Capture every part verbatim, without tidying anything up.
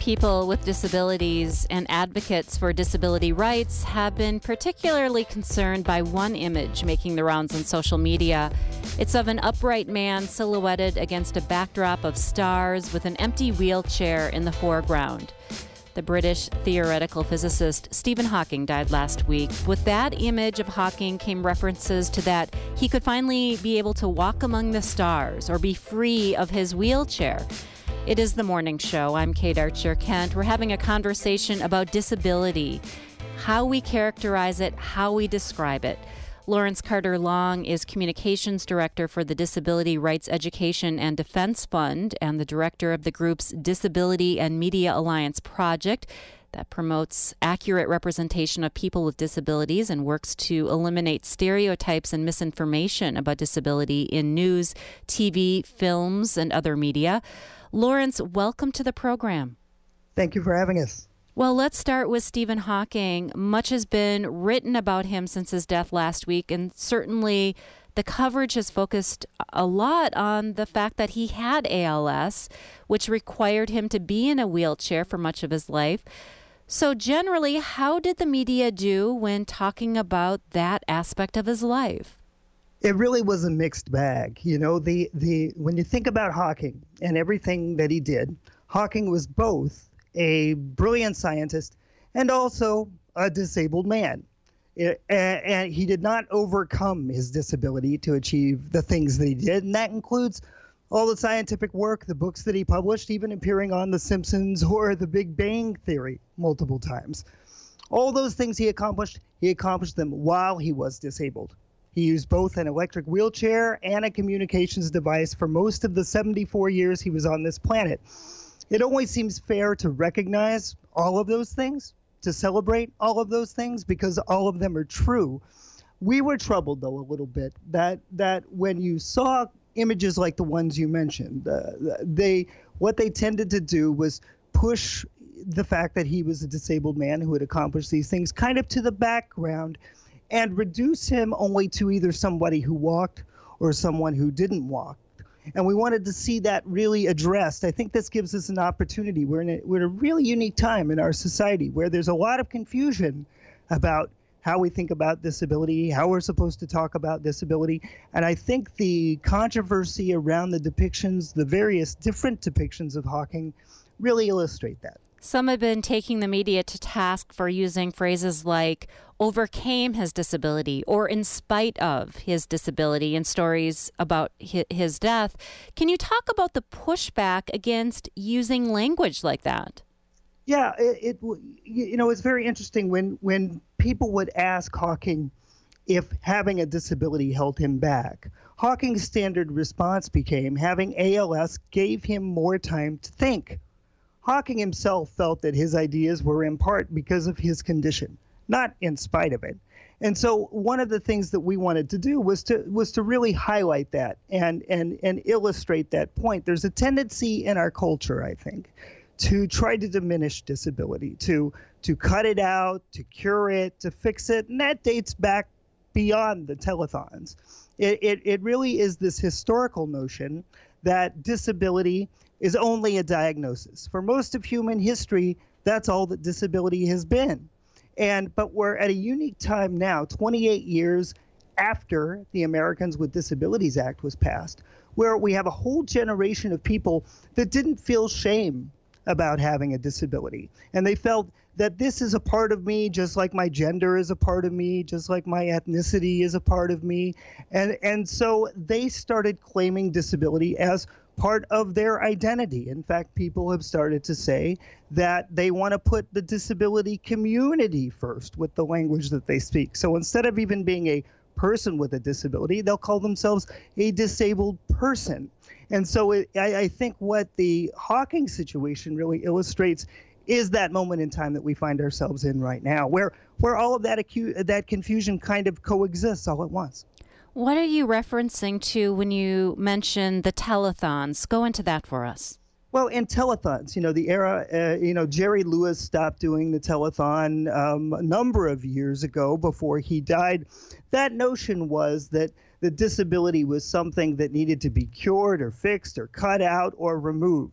People with disabilities and advocates for disability rights have been particularly concerned by one image making the rounds on social media. It's of an upright man silhouetted against a backdrop of stars with an empty wheelchair in the foreground. The British theoretical physicist Stephen Hawking died last week. With that image of Hawking came references to that he could finally be able to walk among the stars or be free of his wheelchair. It is The Morning Show. I'm Kate Archer-Kent. We're having a conversation about disability, how we characterize it, how we describe it. Lawrence Carter-Long is Communications Director for the Disability Rights Education and Defense Fund and the Director of the group's Disability and Media Alliance project that promotes accurate representation of people with disabilities and works to eliminate stereotypes and misinformation about disability in news, T V, films, and other media. Lawrence, welcome to the program. Thank you for having us. Well, let's start with Stephen Hawking. Much has been written about him since his death last week, and certainly the coverage has focused a lot on the fact that he had A L S, which required him to be in a wheelchair for much of his life. So generally, how did the media do when talking about that aspect of his life? It really was a mixed bag. You know, the, the when you think about Hawking and everything that he did, Hawking was both a brilliant scientist and also a disabled man. It, and, and he did not overcome his disability to achieve the things that he did, and that includes all the scientific work, the books that he published, even appearing on The Simpsons or The Big Bang Theory multiple times. All those things he accomplished, he accomplished them while he was disabled. He used both an electric wheelchair and a communications device for most of the seventy-four years he was on this planet. It always seems fair to recognize all of those things, to celebrate all of those things, because all of them are true. We were troubled, though, a little bit that that when you saw images like the ones you mentioned, uh, they what they tended to do was push the fact that he was a disabled man who had accomplished these things kind of to the background and reduce him only to either somebody who walked or someone who didn't walk. And we wanted to see that really addressed. I think this gives us an opportunity. We're in a, we're in a really unique time in our society where there's a lot of confusion about how we think about disability, how we're supposed to talk about disability. And I think the controversy around the depictions, the various different depictions of Hawking, really illustrate that. Some have been taking the media to task for using phrases like overcame his disability or in spite of his disability in stories about his death. Can you talk about the pushback against using language like that? Yeah, it, it you know, it's very interesting when, when people would ask Hawking if having a disability held him back. Hawking's standard response became having A L S gave him more time to think. Hawking himself felt that his ideas were in part because of his condition, not in spite of it. And so one of the things that we wanted to do was to was to really highlight that and and and illustrate that point. There's a tendency in our culture, I think, to try to diminish disability, to to cut it out, to cure it, to fix it, and that dates back beyond the telethons. It it, it really is this historical notion that disability is only a diagnosis. For most of human history, that's all that disability has been. And but we're at a unique time now, twenty-eight years after the Americans with Disabilities Act was passed, where we have a whole generation of people that didn't feel shame about having a disability. And they felt that this is a part of me, just like my gender is a part of me, just like my ethnicity is a part of me. And, and so they started claiming disability as part of their identity. In fact, people have started to say that they want to put the disability community first with the language that they speak. So instead of even being a person with a disability, they'll call themselves a disabled person. And so it, I, I think what the Hawking situation really illustrates is that moment in time that we find ourselves in right now, where where all of that acu- that confusion kind of coexists all at once. What are you referencing to when you mention the telethons? Go into that for us. Well, in telethons, you know, the era, uh, you know, Jerry Lewis stopped doing the telethon um, a number of years ago before he died. That notion was that the disability was something that needed to be cured or fixed or cut out or removed.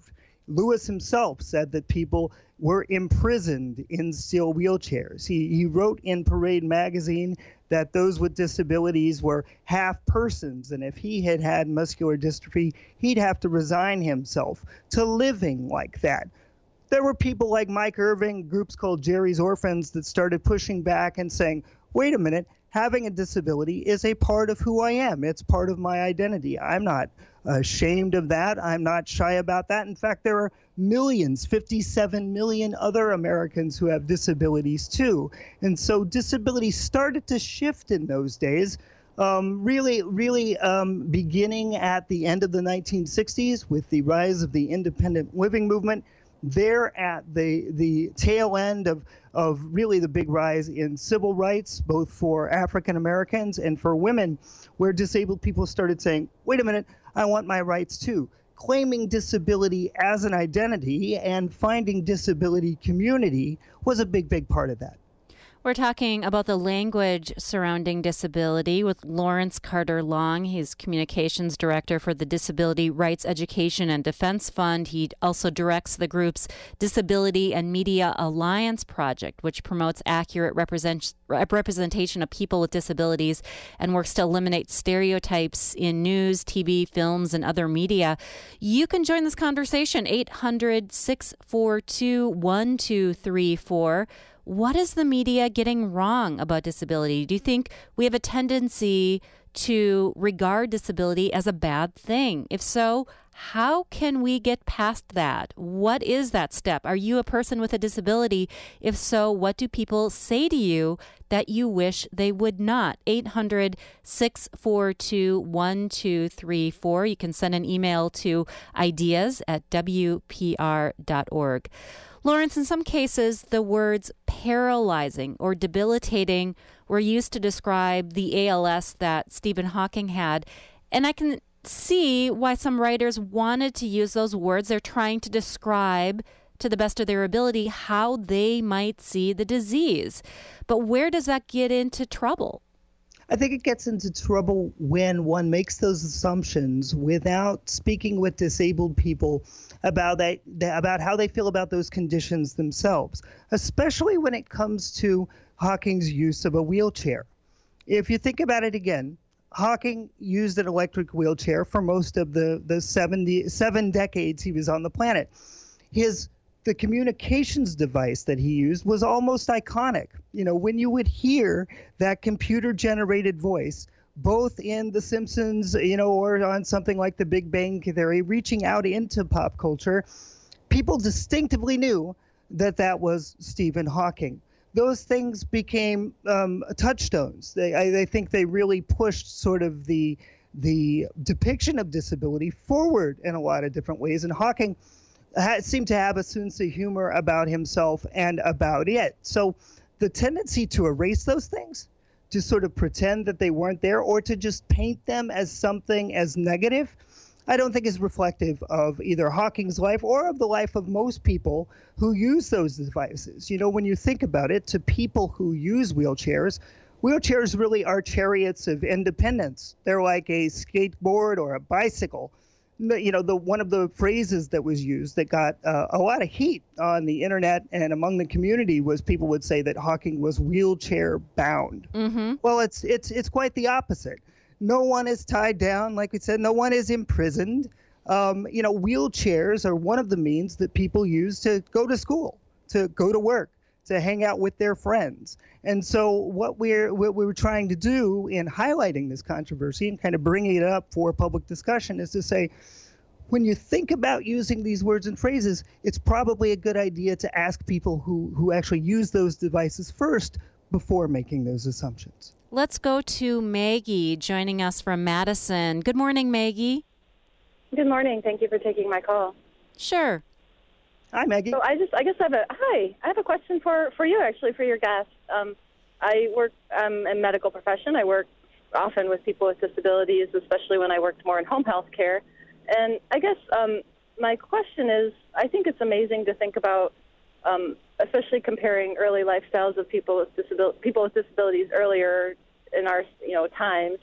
Lewis himself said that people were imprisoned in steel wheelchairs. He, he wrote in Parade magazine that those with disabilities were half persons, and if he had had muscular dystrophy, he'd have to resign himself to living like that. There were people like Mike Irving, groups called Jerry's Orphans, that started pushing back and saying, wait a minute, having a disability is a part of who I am. It's part of my identity. I'm not ashamed of that. I'm not shy about that. In fact, there are millions, fifty-seven million other Americans who have disabilities too. And so disability started to shift in those days, um, really, really um, beginning at the end of the nineteen sixties with the rise of the independent living movement. They're at the the tail end of, of really the big rise in civil rights, both for African Americans and for women, where disabled people started saying, wait a minute, I want my rights too. Claiming disability as an identity and finding disability community was a big, big part of that. We're talking about the language surrounding disability with Lawrence Carter Long. He's Communications Director for the Disability Rights Education and Defense Fund. He also directs the group's Disability and Media Alliance Project, which promotes accurate represent- representation of people with disabilities and works to eliminate stereotypes in news, T V, films, and other media. You can join this conversation, eight hundred, six four two, one two three four. What is the media getting wrong about disability? Do you think we have a tendency to regard disability as a bad thing? If so, how can we get past that? What is that step? Are you a person with a disability? If so, what do people say to you that you wish they would not? eight hundred, six four two, one two three four. You can send an email to ideas at w p r dot org. Lawrence, in some cases, the words paralyzing or debilitating were used to describe the A L S that Stephen Hawking had. And I can see why some writers wanted to use those words. They're trying to describe, to the best of their ability, how they might see the disease. But where does that get into trouble? I think it gets into trouble when one makes those assumptions without speaking with disabled people about that, about how they feel about those conditions themselves, especially when it comes to Hawking's use of a wheelchair. If you think about it again, Hawking used an electric wheelchair for most of the, the seventy, seven decades he was on the planet. His The communications device that he used was almost iconic. You know, when you would hear that computer-generated voice, both in The Simpsons, you know, or on something like The Big Bang Theory, reaching out into pop culture, people distinctively knew that that was Stephen Hawking. Those things became um, touchstones. They, I, I think they really pushed sort of the the depiction of disability forward in a lot of different ways. And Hawking seemed to have a sense of humor about himself and about it. So the tendency to erase those things, to sort of pretend that they weren't there, or to just paint them as something as negative, I don't think is reflective of either Hawking's life or of the life of most people who use those devices. You know, when you think about it, to people who use wheelchairs, wheelchairs really are chariots of independence. They're like a skateboard or a bicycle. You know, the one of the phrases that was used that got uh, a lot of heat on the internet and among the community was people would say that Hawking was wheelchair bound. Mm-hmm. Well, it's it's it's quite the opposite. No one is tied down, like we said. No one is imprisoned. Um, you know, wheelchairs are one of the means that people use to go to school, to go to work, to hang out with their friends. And so what we're what we were trying to do in highlighting this controversy and kind of bringing it up for public discussion is to say, when you think about using these words and phrases, it's probably a good idea to ask people who, who actually use those devices first before making those assumptions. Let's go to Maggie joining us from Madison. Good morning, Maggie. Good morning. Thank you for taking my call. Sure. Hi, Maggie. So I just, I guess I have a, hi, I have a question for, for you, actually, for your guest. Um, I work um, in medical profession. I work often with people with disabilities, especially when I worked more in home health care. And I guess um, my question is, I think it's amazing to think about, um, especially comparing early lifestyles of people with disabil- people with disabilities earlier in our, you know, times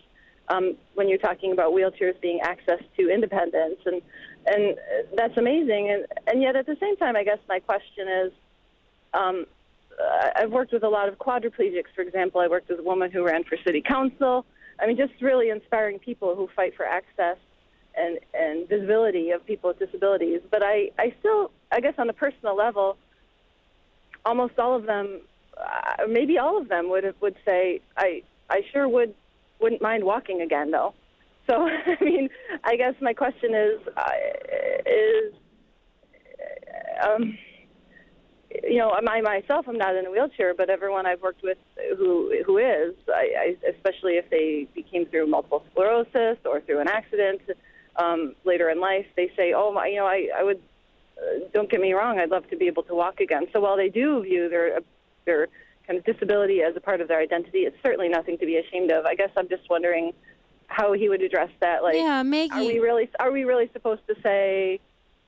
um, when you're talking about wheelchairs being access to independence, and and that's amazing. And, and yet at the same time, I guess my question is, um, I've worked with a lot of quadriplegics, for example. I worked with a woman who ran for city council. I mean, just really inspiring people who fight for access and, and visibility of people with disabilities. But I, I still, I guess on a personal level, almost all of them, uh, maybe all of them would would say, I, I sure would, wouldn't mind walking again, though. So, I mean, I guess my question is, uh, is, um, you know, I myself, I'm not in a wheelchair, but everyone I've worked with who who is, I, I, especially if they became through multiple sclerosis or through an accident um, later in life, they say, oh, my, you know, I, I would, uh, don't get me wrong, I'd love to be able to walk again. So while they do view their their kind of disability as a part of their identity, it's certainly nothing to be ashamed of. I guess I'm just wondering how he would address that. Like, yeah, Maggie, are we really are we really supposed to say,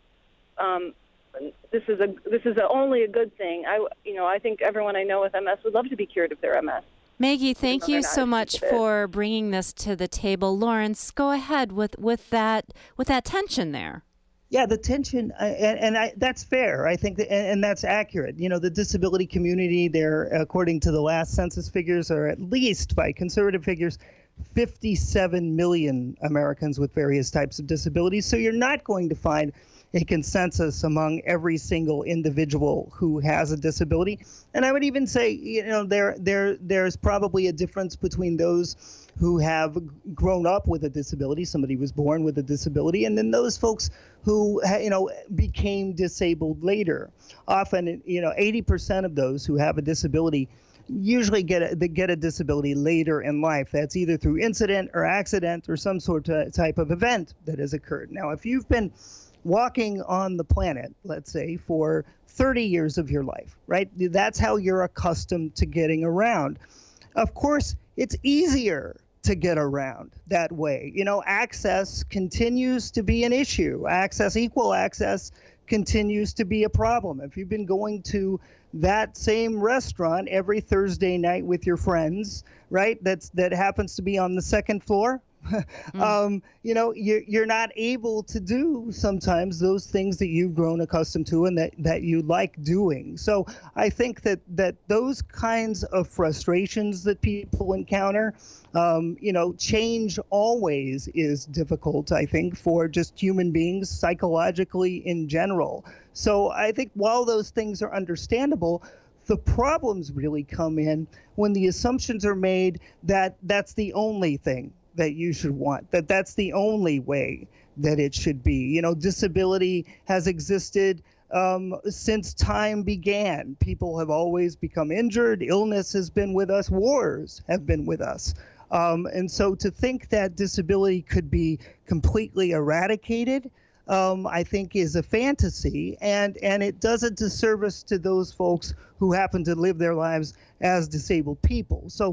um, this is a this is a, only a good thing? I you know I think everyone I know with M S would love to be cured of their M S. Maggie, thank you so much for bringing this to the table. Lawrence, go ahead with, with that with that tension there. Yeah, the tension, uh, and, and I, that's fair. I think, that, and, and that's accurate. You know, the disability community, there, according to the last census figures, are at least by conservative figures, fifty-seven million Americans with various types of disabilities. So you're not going to find a consensus among every single individual who has a disability. And I would even say, you know, there there there's probably a difference between those who have grown up with a disability, somebody was born with a disability, and then those folks who, you know, became disabled later. Often, you know, eighty percent of those who have a disability usually get a, they get a disability later in life. That's either through incident or accident or some sort of type of event that has occurred. Now, if you've been walking on the planet, let's say, for thirty years of your life, right? That's how you're accustomed to getting around. Of course, it's easier to get around that way. You know, access continues to be an issue. Access, equal access, continues to be a problem. If you've been going to that same restaurant every Thursday night with your friends, right, that's that happens to be on the second floor, mm. um, you know, you're, you're not able to do sometimes those things that you've grown accustomed to and that, that you like doing. So I think that, that those kinds of frustrations that people encounter, um, you know, change always is difficult, I think, for just human beings psychologically in general. So I think while those things are understandable, the problems really come in when the assumptions are made that that's the only thing that you should want, that that's the only way that it should be. You know, disability has existed um, since time began. People have always become injured. Illness has been with us. Wars have been with us. Um, and so to think that disability could be completely eradicated, um, I think is a fantasy, and, and it does a disservice to those folks who happen to live their lives as disabled people. So,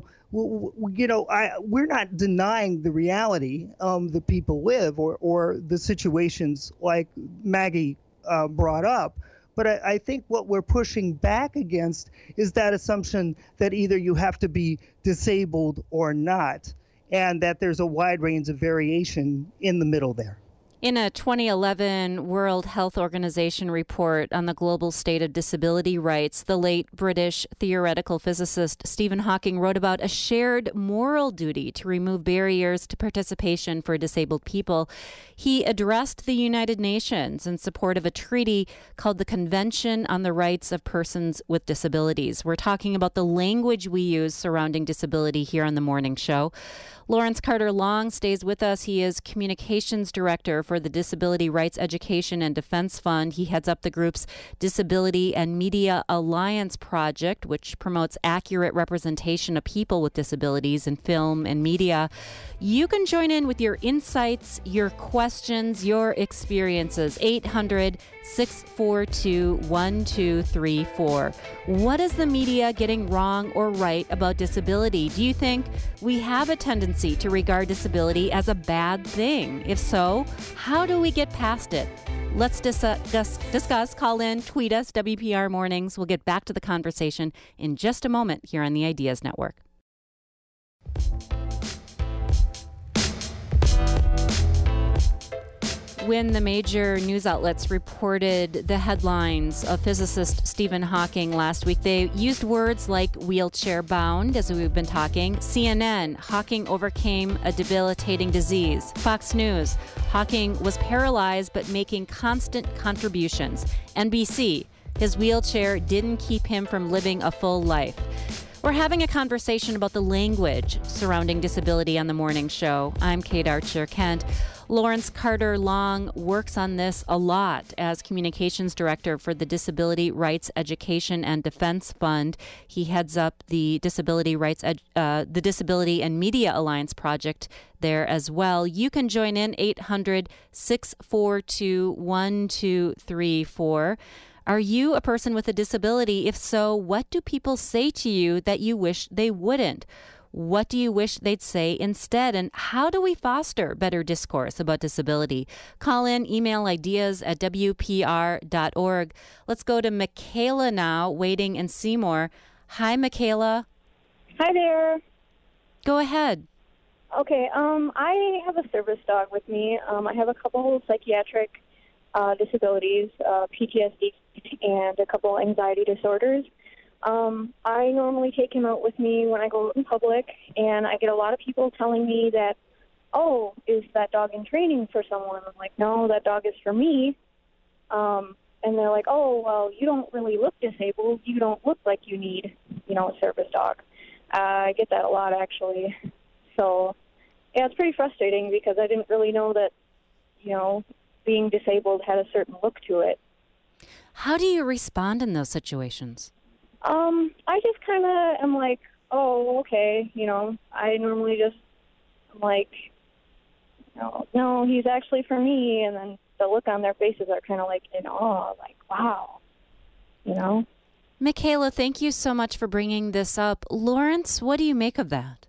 you know, I, we're not denying the reality um, that people live or, or the situations like Maggie uh, brought up. But I, I think what we're pushing back against is that assumption that either you have to be disabled or not, and that there's a wide range of variation in the middle there. In a twenty eleven World Health Organization report on the global state of disability rights, the late British theoretical physicist Stephen Hawking wrote about a shared moral duty to remove barriers to participation for disabled people. He addressed the United Nations in support of a treaty called the Convention on the Rights of Persons with Disabilities. We're talking about the language we use surrounding disability here on the morning show. Lawrence Carter Long stays with us. He is communications director for the Disability Rights Education and Defense Fund. He heads up the group's Disability and Media Alliance project, which promotes accurate representation of people with disabilities in film and media. You can join in with your insights, your questions, your experiences. eight hundred, six four two, one two three four. What is the media getting wrong or right about disability? Do you think we have a tendency to regard disability as a bad thing? If so, how do we get past it? Let's discuss, discuss, call in, tweet us, W P R Mornings. We'll get back to the conversation in just a moment here on the Ideas Network. when the major news outlets reported the headlines of physicist Stephen Hawking last week, they used words like wheelchair bound, as we've been talking. C N N, Hawking overcame a debilitating disease. Fox News, Hawking was paralyzed but making constant contributions. N B C, his wheelchair didn't keep him from living a full life. We're having a conversation about the language surrounding disability on the morning show. I'm Kate Archer-Kent. Lawrence Carter Long works on this a lot as communications director for the Disability Rights Education and Defense Fund. He heads up the Disability Rights, Ed, uh, the Disability and Media Alliance project there as well. You can join in eight hundred, six four two, one two three four. Are you a person with a disability? If so, what do people say to you that you wish they wouldn't? What do you wish they'd say instead? And how do we foster better discourse about disability? Call in, email ideas at W P R dot org. Let's go to Michaela now, waiting in Seymour. Hi, Michaela. Hi there. Go ahead. Okay, um, I have a service dog with me. Um, I have a couple psychiatric uh, disabilities, uh, P T S D, and a couple anxiety disorders. Um, I normally take him out with me when I go out in public, and I get a lot of people telling me that, oh, is that dog in training for someone? I'm like, no, that dog is for me. Um, and they're like, oh, well, you don't really look disabled. You don't look like you need, you know, a service dog. Uh, I get that a lot, actually. So, yeah, it's pretty frustrating because I didn't really know that, you know, being disabled had a certain look to it. How do you respond in those situations? Um, I just kind of am like, oh, okay, you know, I normally just, I'm like, no, no, he's actually for me, and then the look on their faces are kind of like in awe, like, wow, you know? Michaela, thank you so much for bringing this up. Lawrence, what do you make of that?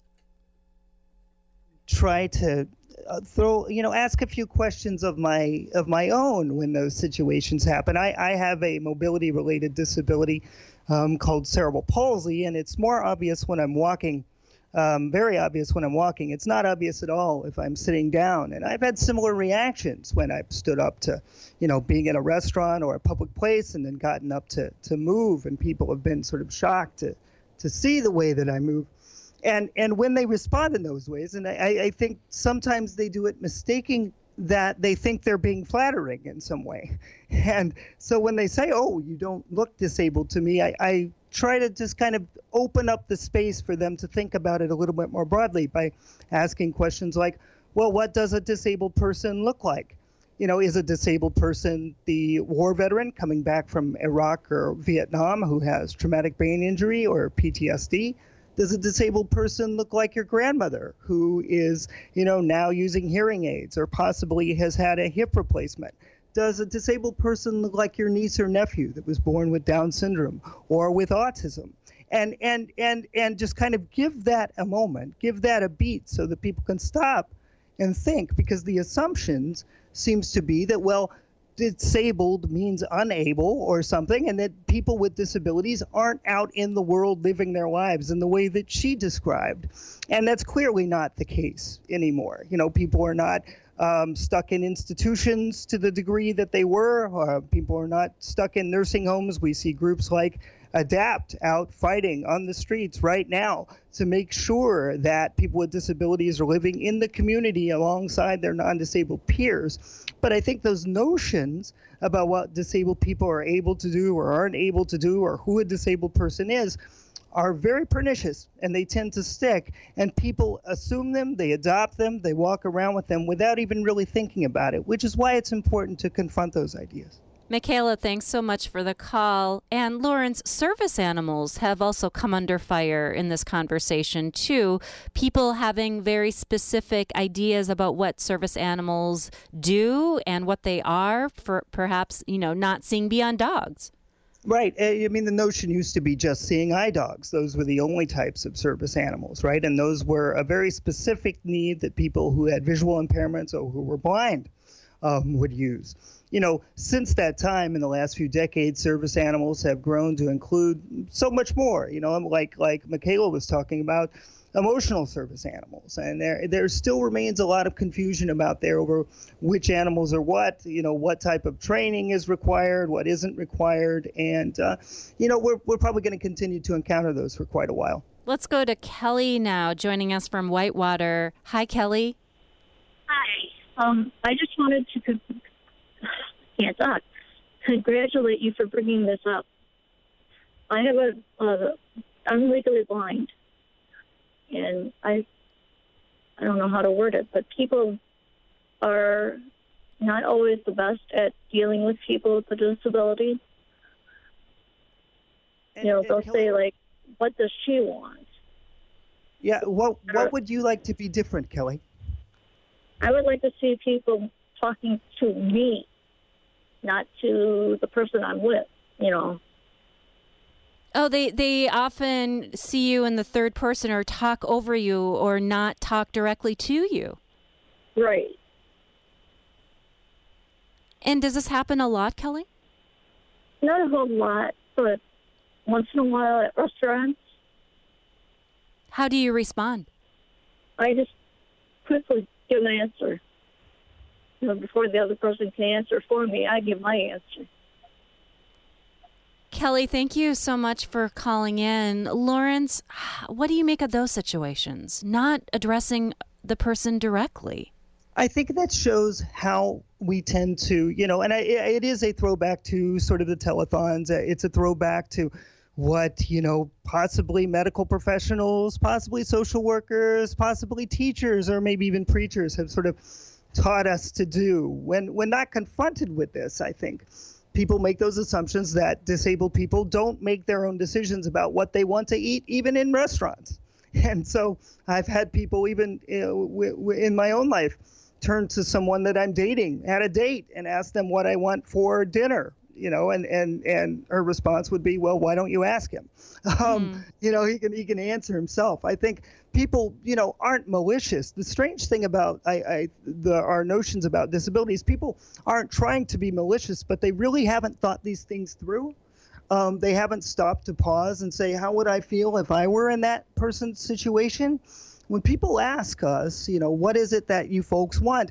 Try to uh, throw, you know, ask a few questions of my of my own when those situations happen. I, I have a mobility-related disability um, called cerebral palsy, and it's more obvious when I'm walking, um, very obvious when I'm walking. It's not obvious at all if I'm sitting down. And I've had similar reactions when I've stood up to, you know, being in a restaurant or a public place and then gotten up to, to move, and people have been sort of shocked to, to see the way that I move. And and when they respond in those ways, and I, I think sometimes they do it mistaking that they think they're being flattering in some way. And so when they say, oh, you don't look disabled to me, I, I try to just kind of open up the space for them to think about it a little bit more broadly by asking questions like, well, what does a disabled person look like? You know, is a disabled person the war veteran coming back from Iraq or Vietnam who has traumatic brain injury or P T S D? Does a disabled person look like your grandmother who is, you know, now using hearing aids or possibly has had a hip replacement? Does a disabled person look like your niece or nephew that was born with Down syndrome or with autism? And and and and just kind of give that a moment, give that a beat so that people can stop and think, because the assumptions seems to be that, well, disabled means unable or something, and that people with disabilities aren't out in the world living their lives in the way that she described. And that's clearly not the case anymore. You know, people are not um, stuck in institutions to the degree that they were. Uh, people are not stuck in nursing homes. We see groups like ADAPT out fighting on the streets right now to make sure that people with disabilities are living in the community alongside their non-disabled peers. But I think those notions about what disabled people are able to do or aren't able to do or who a disabled person is are very pernicious, and they tend to stick, and people assume them, they adopt them, they walk around with them without even really thinking about it, which is why it's important to confront those ideas. Michaela, thanks so much for the call. And Lawrence, service animals have also come under fire in this conversation too. People having very specific ideas about what service animals do and what they are, for perhaps, you know, not seeing beyond dogs. Right. I mean, the notion used to be just seeing eye dogs. Those were the only types of service animals, right? And those were a very specific need that people who had visual impairments or who were blind um, would use. You know, since that time, in the last few decades, service animals have grown to include so much more. You know, like like Michaela was talking about, emotional service animals. And there there still remains a lot of confusion about there over which animals are what, you know, what type of training is required, what isn't required. And, uh, you know, we're, we're probably going to continue to encounter those for quite a while. Let's go to Kelly now, joining us from Whitewater. Hi, Kelly. Hi. Um, I just wanted to con- can't talk. congratulate you for bringing this up. I have a, uh, I'm legally blind, and I, I don't know how to word it, but people are not always the best at dealing with people with a disability. And, you know, and they'll Kelly, say, like, what does she want? Yeah, what what would you like to be different, Kelly? I would like to see people talking to me, not to the person I'm with, you know. Oh, they, they often see you in the third person or talk over you or not talk directly to you. Right. And does this happen a lot, Kelly? Not a whole lot, but once in a while at restaurants. How do you respond? I just quickly give an answer. You know, before the other person can answer for me, I give my answer. Kelly, thank you so much for calling in. Lawrence, what do you make of those situations? Not addressing the person directly. I think that shows how we tend to, you know, and I, it is a throwback to sort of the telethons. It's a throwback to what, you know, possibly medical professionals, possibly social workers, possibly teachers, or maybe even preachers have sort of taught us to do. When, when not confronted with this, I think people make those assumptions that disabled people don't make their own decisions about what they want to eat, even in restaurants. And so I've had people even you know, w- w- in my own life turn to someone that I'm dating at a date and ask them what I want for dinner, you know, and, and, and her response would be, well, why don't you ask him? Um, Mm. You know, he can he can answer himself. I think people, you know, aren't malicious. The strange thing about I, I the our notions about disabilities, people aren't trying to be malicious, but they really haven't thought these things through. Um, they haven't stopped to pause and say, how would I feel if I were in that person's situation? When people ask us, you know, what is it that you folks want?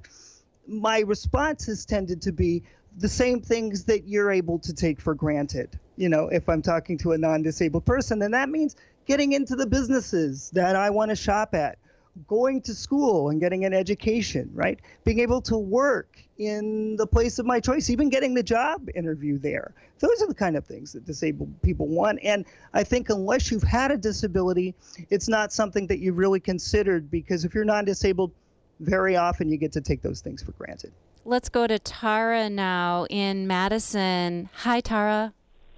My response has tended to be the same things that you're able to take for granted. You know, if I'm talking to a non-disabled person, then that means getting into the businesses that I want to shop at, going to school and getting an education, right? Being able to work in the place of my choice, even getting the job interview there. Those are the kind of things that disabled people want. And I think unless you've had a disability, it's not something that you've really considered, because if you're non-disabled, very often you get to take those things for granted. Let's go to Tara now in Madison. Hi, Tara.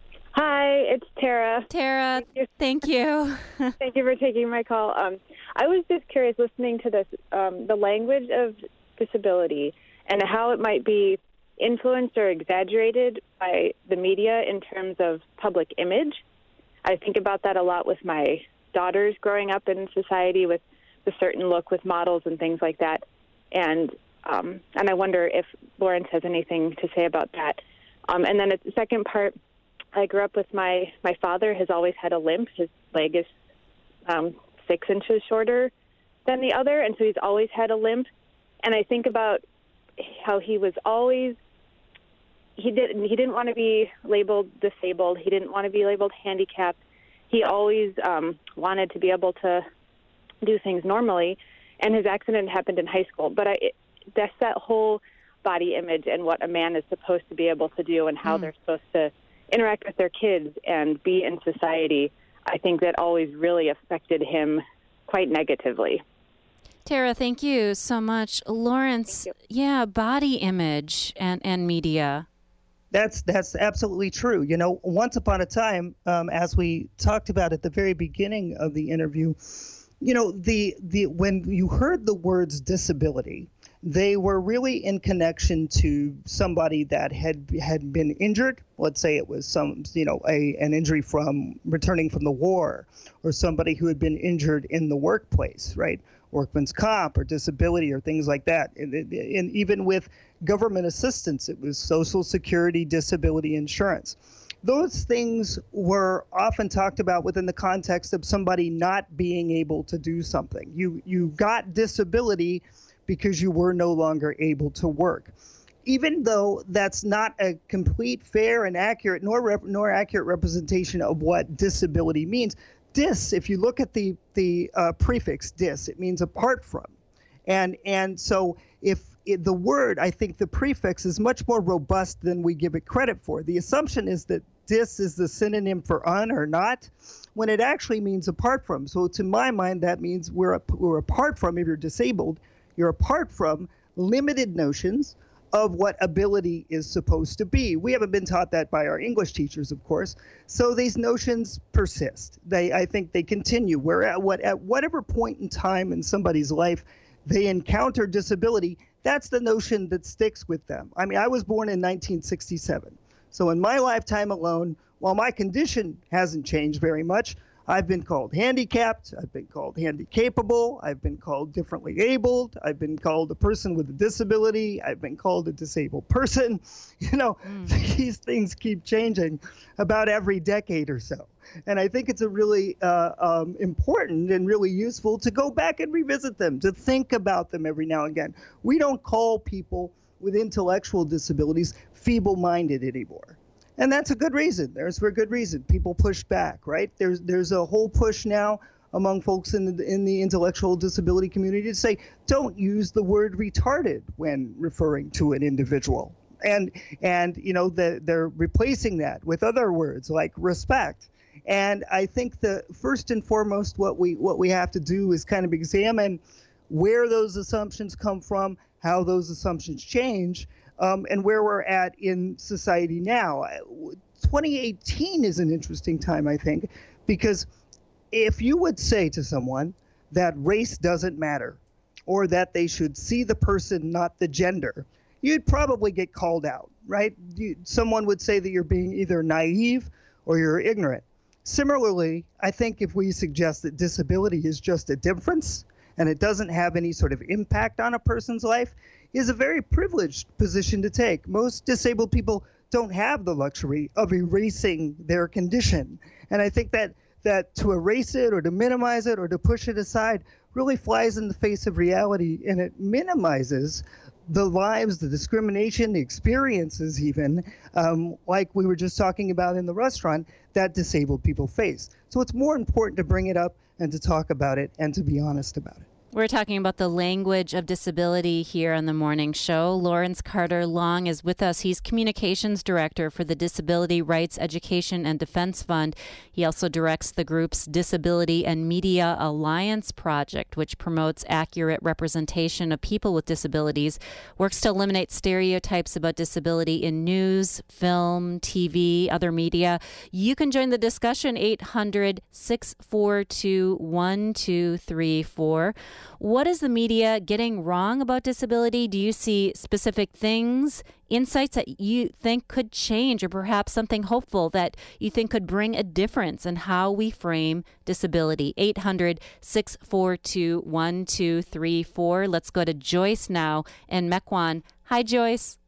Hi, it's Tara. Tara, thank you. Thank you for taking my call. Um, I was just curious listening to this, um, the language of disability and how it might be influenced or exaggerated by the media in terms of public image. I think about that a lot with my daughters growing up in society with a certain look with models and things like that. And um, and I wonder if Lawrence has anything to say about that. Um, and then the second part, I grew up with my, my father has always had a limp. His leg is um, six inches shorter than the other, and so he's always had a limp. And I think about how he was always, he didn't, he didn't want to be labeled disabled. He didn't want to be labeled handicapped. He always um, wanted to be able to do things normally, and his accident happened in high school. But I, it, that's that whole body image and what a man is supposed to be able to do and how mm. they're supposed to interact with their kids and be in society. I think that always really affected him quite negatively. Tara, thank you so much. Lawrence, yeah, body image and, and media. That's that's absolutely true. You know, once upon a time, um, as we talked about at the very beginning of the interview, you know, the the when you heard the words disability, they were really in connection to somebody that had had been injured. Let's say it was some, you know, a an injury from returning from the war, or somebody who had been injured in the workplace, right? Workman's comp or disability or things like that. And, and even with government assistance, it was Social Security disability insurance. those things were often talked about within the context of somebody not being able to do something. You you got disability because you were no longer able to work. Even though that's not a complete, fair, and accurate, nor rep, nor accurate representation of what disability means. Dis, if you look at the the uh, prefix dis, it means apart from, and and so if it, the word, I think the prefix is much more robust than we give it credit for. The assumption is that dis is the synonym for un or not, when it actually means apart from. So to my mind, that means we're we're apart from. If you're disabled, you're apart from limited notions of what ability is supposed to be. We haven't been taught that by our English teachers, of course. So these notions persist. They, I think they continue. Where at, what, at whatever point in time in somebody's life they encounter disability, that's the notion that sticks with them. I mean, I was born in nineteen sixty-seven. So in my lifetime alone, while my condition hasn't changed very much, I've been called handicapped, I've been called handicapable, I've been called differently abled, I've been called a person with a disability, I've been called a disabled person. You know, mm. These things keep changing about every decade or so. And I think it's a really uh, um, important and really useful to go back and revisit them, to think about them every now and again. We don't call people with intellectual disabilities feeble-minded anymore. And that's a good reason. There's for a good reason. People pushed back, right? There's there's a whole push now among folks in the in the intellectual disability community to say, don't use the word retarded when referring to an individual. And and you know the, they're replacing that with other words like respect. And I think the first and foremost what we what we have to do is kind of examine where those assumptions come from, how those assumptions change. Um, and where we're at in society now. twenty eighteen is an interesting time, I think, because if you would say to someone that race doesn't matter or that they should see the person, not the gender, you'd probably get called out, right? You, someone would say that you're being either naive or you're ignorant. Similarly, I think if we suggest that disability is just a difference and it doesn't have any sort of impact on a person's life, is a very privileged position to take. Most disabled people don't have the luxury of erasing their condition. And I think that that to erase it or to minimize it or to push it aside really flies in the face of reality, and it minimizes the lives, the discrimination, the experiences even, um, like we were just talking about in the restaurant, that disabled people face. So it's more important to bring it up and to talk about it and to be honest about it. We're talking about the language of disability here on the morning show. Lawrence Carter Long is with us. He's communications director for the Disability Rights Education and Defense Fund. He also directs the group's Disability and Media Alliance project, which promotes accurate representation of people with disabilities, works to eliminate stereotypes about disability in news, film, T V, other media. You can join the discussion, eight hundred, six four two, one two three four. What is the media getting wrong about disability? Do you see specific things, insights that you think could change, or perhaps something hopeful that you think could bring a difference in how we frame disability? eight hundred, six four two, one two three four. Let's go to Joyce now in Mequon. Hi, Joyce.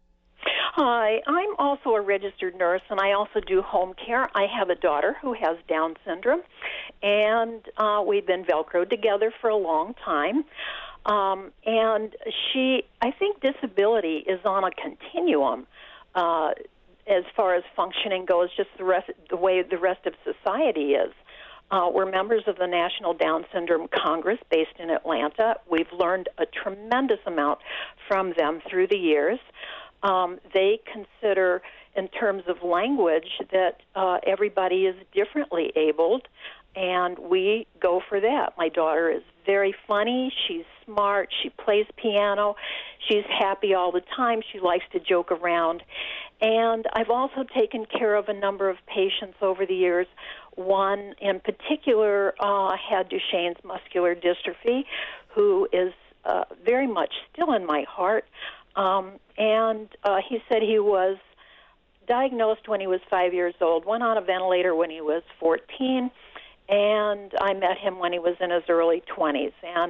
Hi, I'm also a registered nurse, and I also do home care. I have a daughter who has Down syndrome, and uh, we've been Velcroed together for a long time. Um, and she, I think disability is on a continuum uh, as far as functioning goes, just the rest, the way the rest of society is. Uh, we're members of the National Down Syndrome Congress based in Atlanta. We've learned a tremendous amount from them through the years. Um, they consider, in terms of language, that uh, everybody is differently abled, and we go for that. My daughter is very funny. She's smart. She plays piano. She's happy all the time. She likes to joke around. And I've also taken care of a number of patients over the years. One in particular uh, had Duchenne's muscular dystrophy, who is uh, very much still in my heart. Um, and uh, he said he was diagnosed when he was five years old, went on a ventilator when he was fourteen, and I met him when he was in his early twenties. And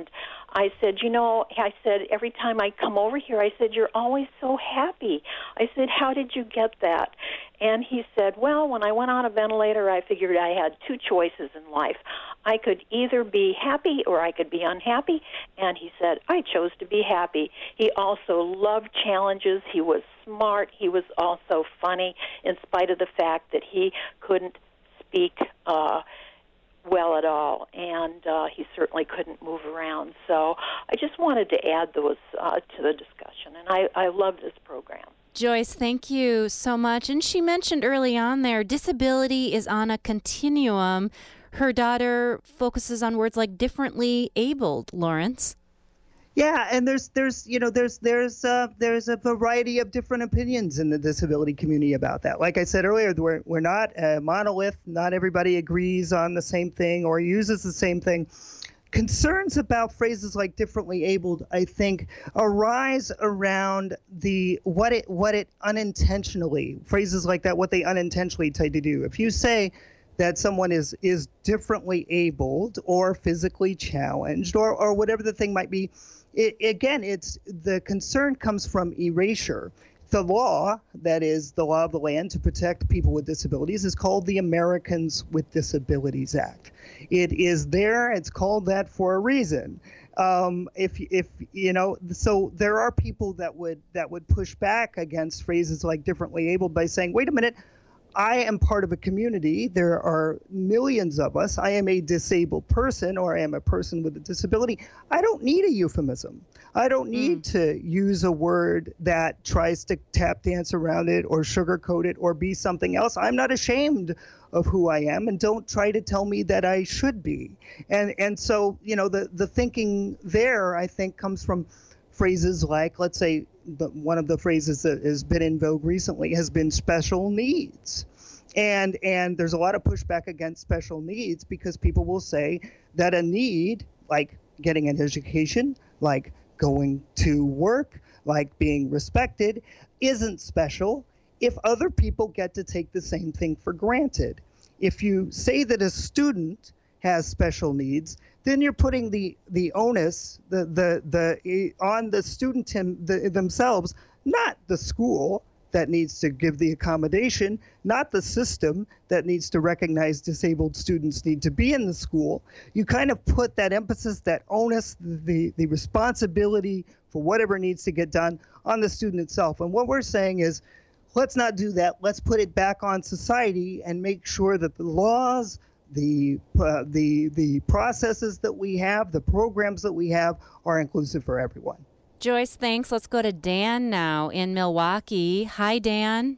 I said, you know, I said, every time I come over here, I said, you're always so happy. I said, how did you get that? And he said, well, when I went on a ventilator, I figured I had two choices in life. I could either be happy or I could be unhappy. And he said, I chose to be happy. He also loved challenges. He was smart. He was also funny, in spite of the fact that he couldn't speak uh, well at all, and uh, he certainly couldn't move around. So I just wanted to add those uh, to the discussion, and I, I love this program. Joyce, thank you so much. And she mentioned early on there, disability is on a continuum. Her daughter focuses on words like differently abled, Lawrence. Yeah, and there's there's you know there's there's uh, there's a variety of different opinions in the disability community about that. Like I said earlier, we're we're not a monolith. Not everybody agrees on the same thing or uses the same thing. Concerns about phrases like differently abled, I think, arise around the what it what it unintentionally, phrases like that, what they unintentionally try to do. If you say that someone is is differently abled or physically challenged or or whatever the thing might be, it, again, it's the concern comes from erasure. The law, that is the law of the land to protect people with disabilities, is called the Americans with Disabilities Act. It is there. It's called that for a reason. Um, if if you know, so there are people that would that would push back against phrases like differently abled by saying, wait a minute, I am part of a community. There are millions of us. I am a disabled person, or I am a person with a disability. I don't need a euphemism. I don't need mm. to use a word that tries to tap dance around it or sugarcoat it or be something else. I'm not ashamed of who I am, and don't try to tell me that I should be. And and so, you know, the, the thinking there, I think, comes from phrases like, let's say, the, one of the phrases that has been in vogue recently has been special needs. And and there's a lot of pushback against special needs because people will say that a need, like getting an education, like going to work, like being respected, isn't special if other people get to take the same thing for granted. If you say that a student has special needs, then you're putting the the onus the the the on the student him, the, themselves, not the school that needs to give the accommodation, not the system that needs to recognize disabled students need to be in the school. You kind of put that emphasis, that onus, the the responsibility for whatever needs to get done on the student itself. And what we're saying is, let's not do that. Let's put it back on society and make sure that the laws, the uh, the the processes that we have, the programs that we have are inclusive for everyone. Joyce, thanks. Let's go to Dan now in Milwaukee. Hi, Dan.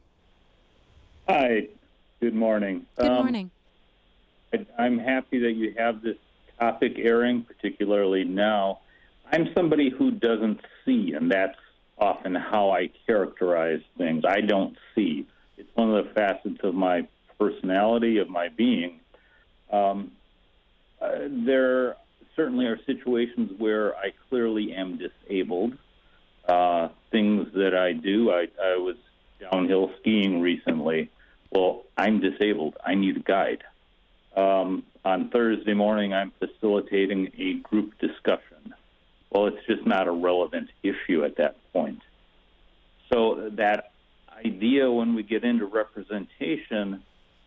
Hi. Good morning. Good um, morning. I, I'm happy that you have this topic airing, particularly now. I'm somebody who doesn't see, and that's often how I characterize things. I don't see. It's one of the facets of my personality, of my being. Um, uh, there certainly are situations where I clearly am disabled. Uh, things that I do, I, I was downhill skiing recently. Well, I'm disabled. I need a guide. Um, on Thursday morning, I'm facilitating a group discussion. Well, it's just not a relevant issue at that point. So that idea, when we get into representation,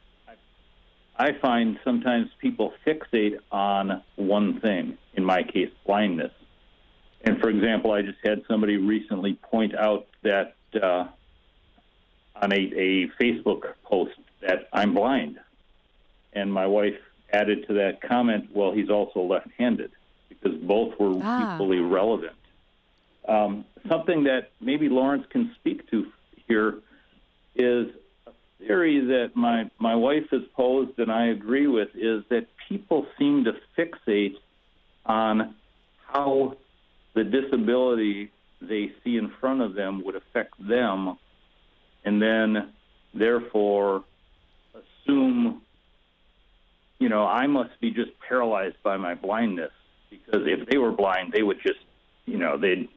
I find sometimes people fixate on one thing, in my case, blindness. And for example, I just had somebody recently point out that uh, on a, a Facebook post that I'm blind. And my wife added to that comment, well, he's also left-handed, because both were ah. equally relevant. Um, something that maybe Lawrence can speak to here is theory that my, my wife has posed and I agree with, is that people seem to fixate on how the disability they see in front of them would affect them, and then therefore assume, you know, I must be just paralyzed by my blindness, because if they were blind, they would just, you know, they'd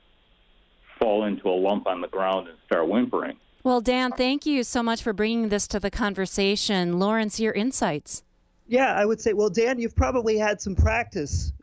fall into a lump on the ground and start whimpering. Well, Dan, thank you so much for bringing this to the conversation. Lawrence, your insights. Yeah, I would say, well, Dan, you've probably had some practice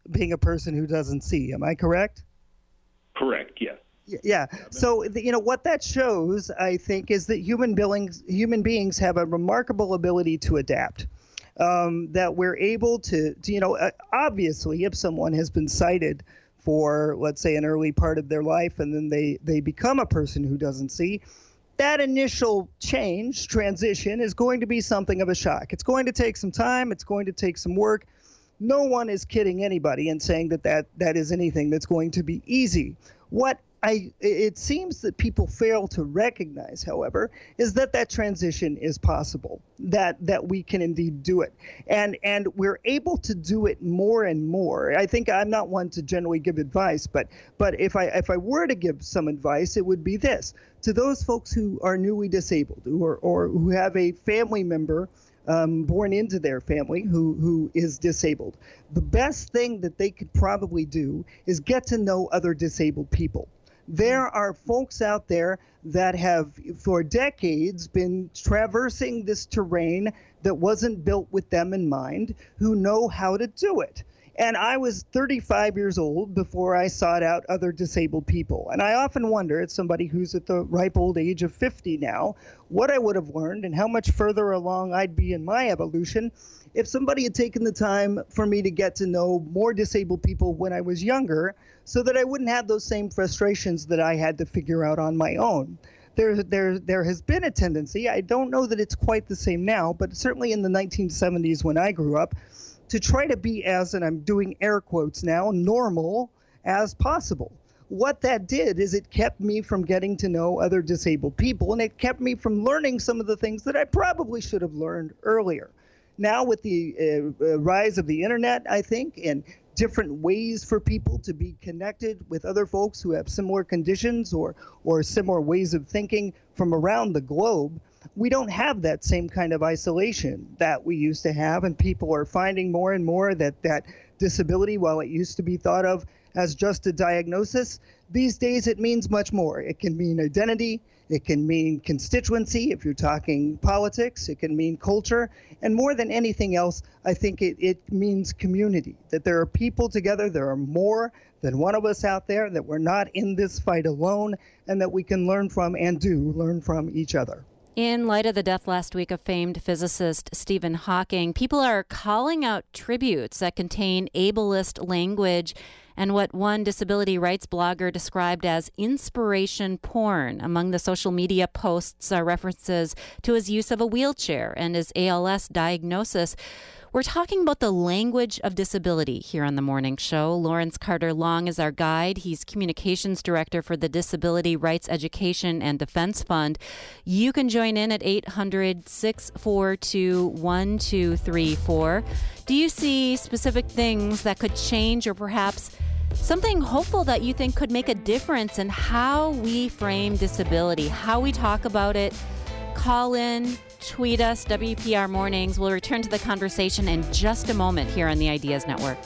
being a person who doesn't see. Am I correct? Correct, yes. Yeah. So, you know, what that shows, I think, is that human beings, human beings have a remarkable ability to adapt. Um, that we're able to, to, you know, uh, obviously, if someone has been sighted for, let's say, an early part of their life, and then they, they become a person who doesn't see, that initial change, transition, is going to be something of a shock. It's going to take some time. It's going to take some work. No one is kidding anybody in saying that that, that is anything that's going to be easy. What I, it seems that people fail to recognize, however, is that that transition is possible, that that we can indeed do it. And and we're able to do it more and more. I think I'm not one to generally give advice, but but if I if I were to give some advice, it would be this. To those folks who are newly disabled or, or who have a family member um, born into their family who, who is disabled, the best thing that they could probably do is get to know other disabled people. There are folks out there that have, for decades, been traversing this terrain that wasn't built with them in mind, who know how to do it. And I was thirty-five years old before I sought out other disabled people. And I often wonder, as somebody who's at the ripe old age of fifty now, what I would have learned and how much further along I'd be in my evolution if somebody had taken the time for me to get to know more disabled people when I was younger, so that I wouldn't have those same frustrations that I had to figure out on my own. There, there, there has been a tendency, I don't know that it's quite the same now, but certainly in the nineteen seventies when I grew up, to try to be as, and I'm doing air quotes now, normal as possible. What that did is it kept me from getting to know other disabled people, and it kept me from learning some of the things that I probably should have learned earlier. Now with the uh, uh, rise of the internet, I think, and different ways for people to be connected with other folks who have similar conditions or, or similar ways of thinking from around the globe, we don't have that same kind of isolation that we used to have, and people are finding more and more that that disability, while it used to be thought of as just a diagnosis, these days it means much more. It can mean identity, it can mean constituency, if you're talking politics, it can mean culture, and more than anything else, I think it, it means community, that there are people together, there are more than one of us out there, that we're not in this fight alone, and that we can learn from and do learn from each other. In light of the death last week of famed physicist Stephen Hawking, people are calling out tributes that contain ableist language and what one disability rights blogger described as inspiration porn. Among the social media posts are references to his use of a wheelchair and his A L S diagnosis. We're talking about the language of disability here on the morning show. Lawrence Carter Long is our guide. He's communications director for the Disability Rights Education and Defense Fund. You can join in at eight hundred, six four two, one two three four. Do you see specific things that could change, or perhaps something hopeful that you think could make a difference in how we frame disability, how we talk about it? Call in, tweet us, W P R Mornings. We'll return to the conversation in just a moment here on the Ideas Network.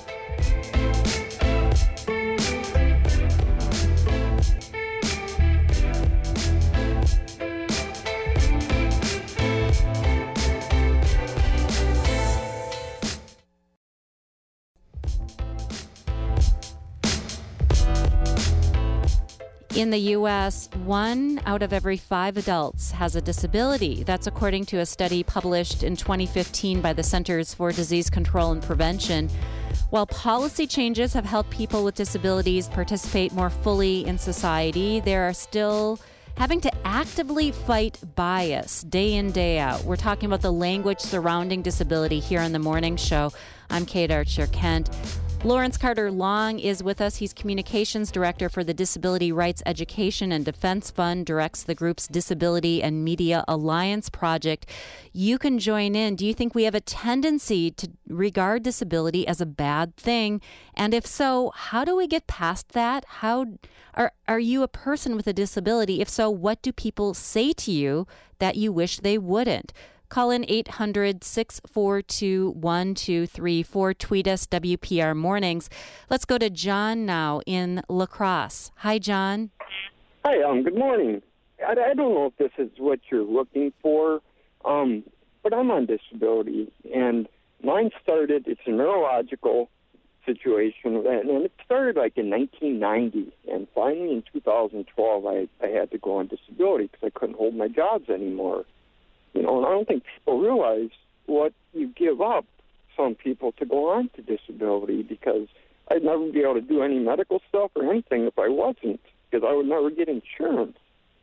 In the U S, one out of every five adults has a disability. That's according to a study published in twenty fifteen by the Centers for Disease Control and Prevention. While policy changes have helped people with disabilities participate more fully in society, there are still having to actively fight bias day in, day out. We're talking about the language surrounding disability here on the morning show. I'm Kate Archer-Kent. Lawrence Carter Long is with us. He's communications director for the Disability Rights Education and Defense Fund, directs the group's Disability and Media Alliance project. You can join in. Do you think we have a tendency to regard disability as a bad thing? And if so, how do we get past that? How are are you a person with a disability? If so, what do people say to you that you wish they wouldn't? Call in eight hundred, six four two, one two three four. Tweet us, W P R Mornings. Let's go to John now in La Crosse. Hi, John. Hi, um, good morning. I, I don't know if this is what you're looking for, um, but I'm on disability, and mine started, it's a neurological situation, and it started like in nineteen ninety, and finally in two thousand twelve, I, I had to go on disability because I couldn't hold my jobs anymore. You know, and I don't think people realize what you give up, some people, to go on to disability, because I'd never be able to do any medical stuff or anything if I wasn't, because I would never get insurance.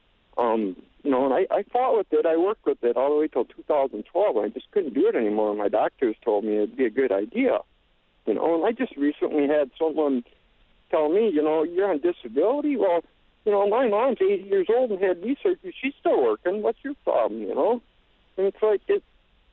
Um, you know, and I, I fought with it. I worked with it all the way till two thousand twelve, and I just couldn't do it anymore. My doctors told me it'd be a good idea. You know, and I just recently had someone tell me, you know, you're on disability? Well, you know, my mom's eighty years old and had knee surgery. She's still working. What's your problem, you know? And it's like, it,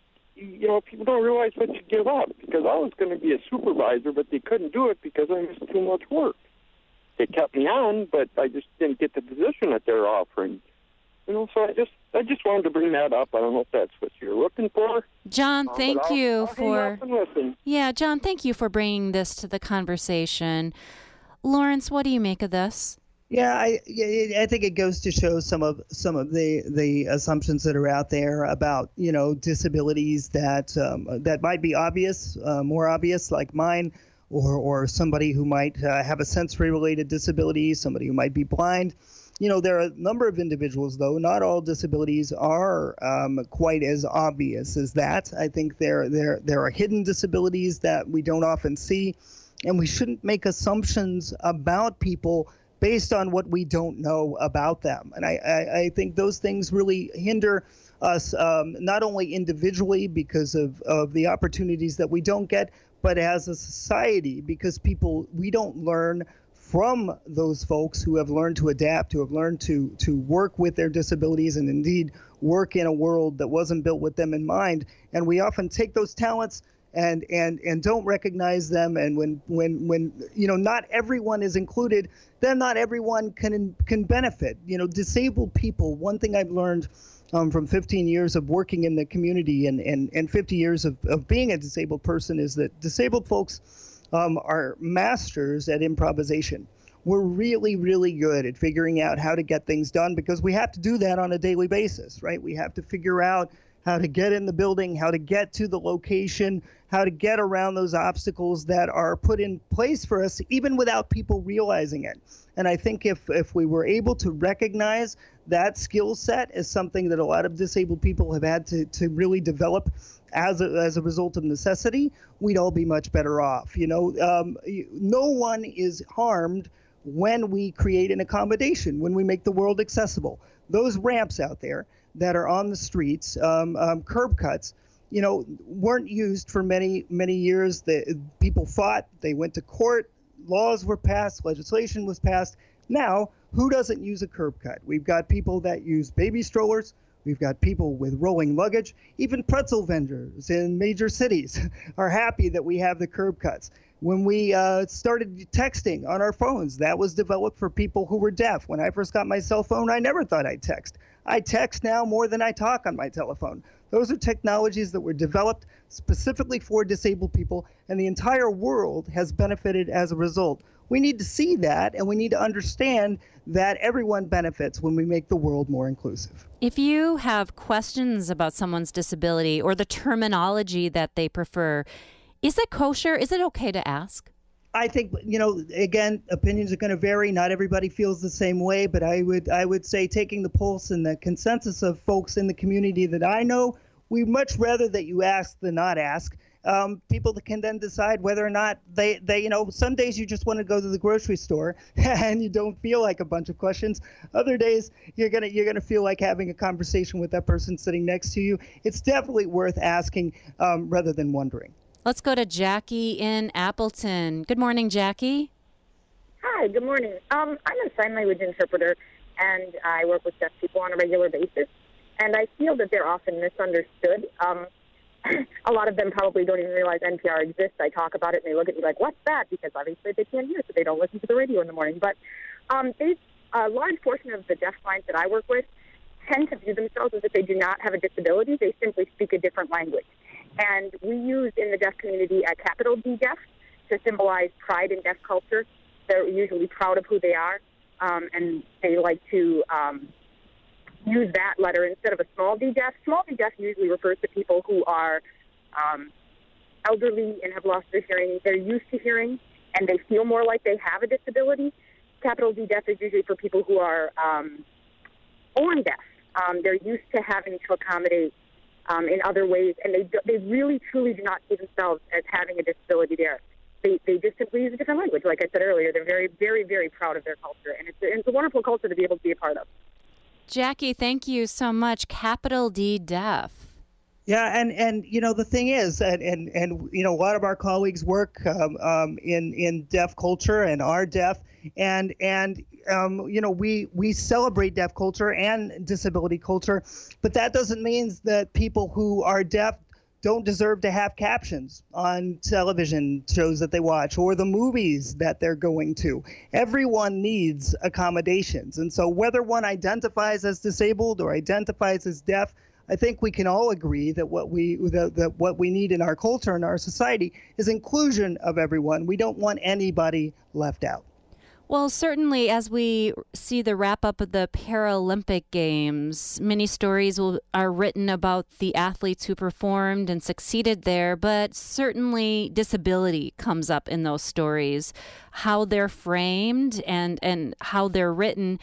you know, people don't realize what you give up, because I was going to be a supervisor, but they couldn't do it because I missed too much work. They kept me on, but I just didn't get the position that they're offering. You know, so I just I just wanted to bring that up. I don't know if that's what you're looking for. John, um, thank I'll, you I'll for Yeah, John, thank you for bringing this to the conversation. Lawrence, what do you make of this? Yeah, I I think it goes to show some of some of the, the assumptions that are out there about, you know, disabilities that um, that might be obvious, uh, more obvious, like mine, or or somebody who might uh, have a sensory related disability, somebody who might be blind. You know, there are a number of individuals, though. Not all disabilities are um, quite as obvious as that. I think there there there are hidden disabilities that we don't often see, and we shouldn't make assumptions about people based on what we don't know about them. And I, I, I think those things really hinder us, um, not only individually because of, of the opportunities that we don't get, but as a society, because people, we don't learn from those folks who have learned to adapt, who have learned to to work with their disabilities, and indeed work in a world that wasn't built with them in mind. And we often take those talents and and and don't recognize them. And when when when you know, not everyone is included, then not everyone can can benefit. You know, disabled people. One thing I've learned um, from fifteen years of working in the community and and and fifty years of of being a disabled person is that disabled folks Um, are masters at improvisation. We're really, really good at figuring out how to get things done, because we have to do that on a daily basis, right? We have to figure out how to get in the building, how to get to the location, how to get around those obstacles that are put in place for us, even without people realizing it. And I think if, if we were able to recognize that skill set as something that a lot of disabled people have had to, to really develop as a, as a result of necessity, we'd all be much better off. You know, um, no one is harmed when we create an accommodation, when we make the world accessible. Those ramps out there that are on the streets, um, um, curb cuts, you know, weren't used for many, many years. The, people fought, they went to court, laws were passed, legislation was passed. Now, who doesn't use a curb cut? We've got people that use baby strollers. We've got people with rolling luggage. Even pretzel vendors in major cities are happy that we have the curb cuts. When we uh, started texting on our phones, that was developed for people who were deaf. When I first got my cell phone, I never thought I'd text. I text now more than I talk on my telephone. Those are technologies that were developed specifically for disabled people, and the entire world has benefited as a result. We need to see that, and we need to understand that everyone benefits when we make the world more inclusive. If you have questions about someone's disability or the terminology that they prefer, is it kosher? Is it okay to ask? I think, you know, again, opinions are going to vary. Not everybody feels the same way, but I would I would say, taking the pulse and the consensus of folks in the community that I know, we much rather that you ask than not ask. Um, people that can then decide whether or not they, they, you know, some days you just want to go to the grocery store and you don't feel like a bunch of questions. Other days you're gonna you're gonna feel like having a conversation with that person sitting next to you. It's definitely worth asking um, rather than wondering. Let's go to Jackie in Appleton. Good morning, Jackie. Hi, good morning. Um, I'm a sign language interpreter, and I work with deaf people on a regular basis, and I feel that they're often misunderstood. Um, a lot of them probably don't even realize N P R exists. I talk about it, and they look at me like, what's that? Because obviously they can't hear, so they don't listen to the radio in the morning. But um, they, a large portion of the deaf clients that I work with tend to view themselves as if they do not have a disability. They simply speak a different language. And we use in the deaf community a capital D deaf to symbolize pride in deaf culture. They're usually proud of who they are, um, and they like to um, use that letter instead of a small d deaf. Small d deaf usually refers to people who are um, elderly and have lost their hearing, they're used to hearing, and they feel more like they have a disability. Capital D deaf is usually for people who are um, born deaf. Um, they're used to having to accommodate um, in other ways, and they they really, truly do not see themselves as having a disability there. They, they just simply use a different language. Like I said earlier, they're very, very, very proud of their culture, and it's a, it's a wonderful culture to be able to be a part of. Jackie, thank you so much. Capital D Deaf. Yeah, and, and you know, the thing is, and, and, and you know, a lot of our colleagues work um, um, in, in deaf culture and are deaf, and, and um, you know, we, we celebrate deaf culture and disability culture, but that doesn't mean that people who are deaf don't deserve to have captions on television shows that they watch or the movies that they're going to. Everyone needs accommodations. And so whether one identifies as disabled or identifies as deaf, I think we can all agree that what we that, that what we need in our culture and our society is inclusion of everyone. We don't want anybody left out. Well, certainly, as we see the wrap up of the Paralympic Games, many stories will, are written about the athletes who performed and succeeded there, but certainly disability comes up in those stories, how they're framed and, and how they're written.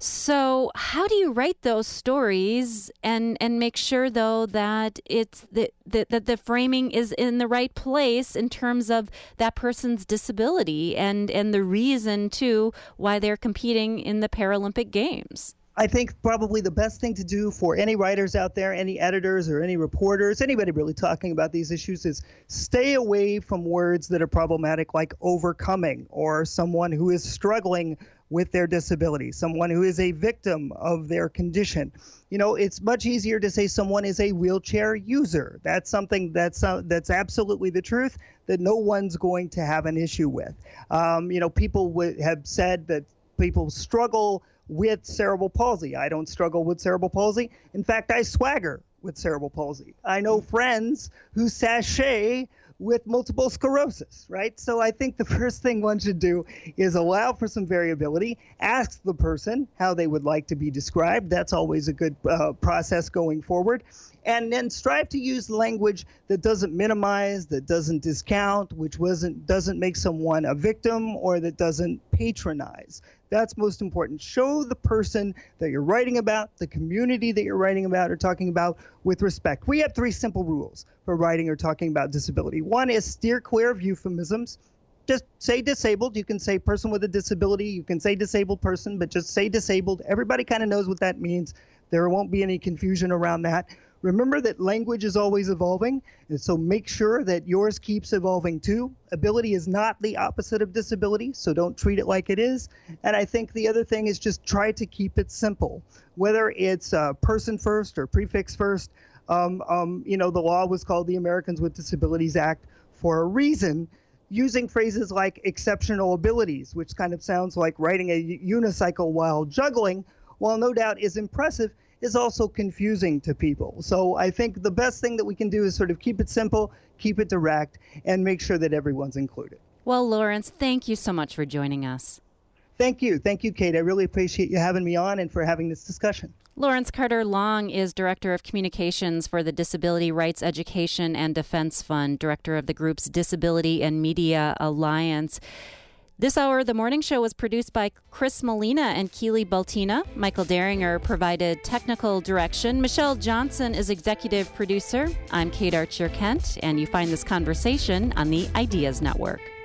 So how do you write those stories and, and make sure, though, that it's the, the, that the framing is in the right place in terms of that person's disability and, and the reason, too, why they're competing in the Paralympic Games? I think probably the best thing to do for any writers out there, any editors or any reporters, anybody really talking about these issues, is stay away from words that are problematic like overcoming or someone who is struggling with their disability, someone who is a victim of their condition. You know, it's much easier to say someone is a wheelchair user. That's something that's uh, that's absolutely the truth that no one's going to have an issue with. Um, you know, people w- have said that people struggle with cerebral palsy. I don't struggle with cerebral palsy. In fact, I swagger with cerebral palsy. I know friends who sashay with multiple sclerosis, right? So I think the first thing one should do is allow for some variability, ask the person how they would like to be described. That's always a good uh, process going forward. And then strive to use language that doesn't minimize, that doesn't discount, which wasn't, doesn't make someone a victim, or that doesn't patronize. That's most important. Show the person that you're writing about, the community that you're writing about or talking about, with respect. We have three simple rules for writing or talking about disability. One is steer clear of euphemisms. Just say disabled. You can say person with a disability. You can say disabled person, but just say disabled. Everybody kind of knows what that means. There won't be any confusion around that. Remember that language is always evolving, and so make sure that yours keeps evolving too. Ability is not the opposite of disability, so don't treat it like it is. And I think the other thing is just try to keep it simple. Whether it's uh, person first or prefix first, um, um, you know, the law was called the Americans with Disabilities Act for a reason, using phrases like exceptional abilities, which kind of sounds like riding a unicycle while juggling, while no doubt is impressive, is also confusing to people. So I think the best thing that we can do is sort of keep it simple, keep it direct, and make sure that everyone's included. Well, Lawrence, thank you so much for joining us. Thank you. Thank you, Kate. I really appreciate you having me on and for having this discussion. Lawrence Carter Long is Director of Communications for the Disability Rights Education and Defense Fund, Director of the group's Disability and Media Alliance. This hour, The Morning Show was produced by Chris Molina and Keely Baltina. Michael Daringer provided technical direction. Michelle Johnson is executive producer. I'm Kate Archer-Kent, and you find this conversation on the Ideas Network.